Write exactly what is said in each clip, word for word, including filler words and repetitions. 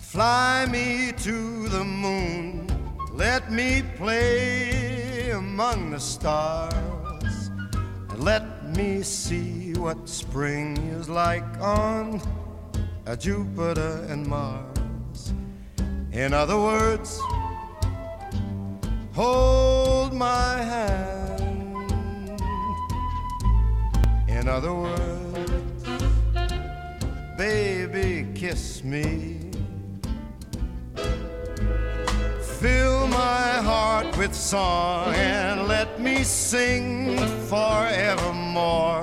Fly me to the moon, let me play among the stars, and let me see what spring is like on uh, Jupiter and Mars. In other words, hold my hand. In other words, baby, kiss me. Fill my heart with song and let me sing forevermore.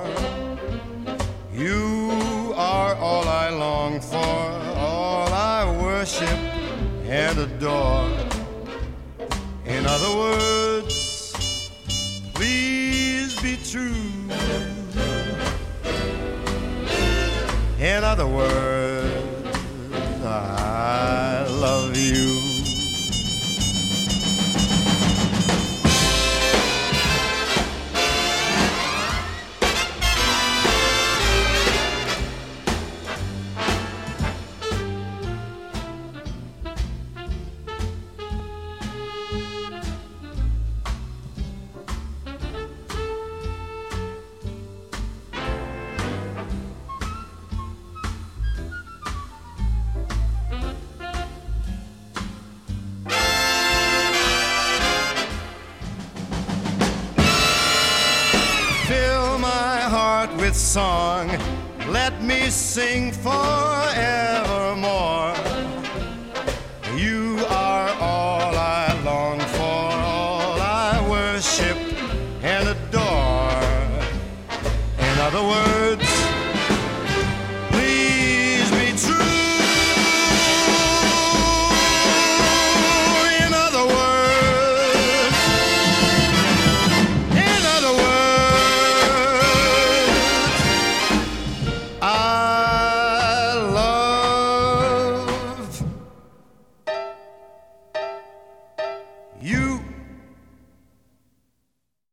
You are all I long for, all I worship and adore. In other words, please be true. In other words, I love you. With song, let me sing forevermore. You are all I long for, all I worship and adore. In other words,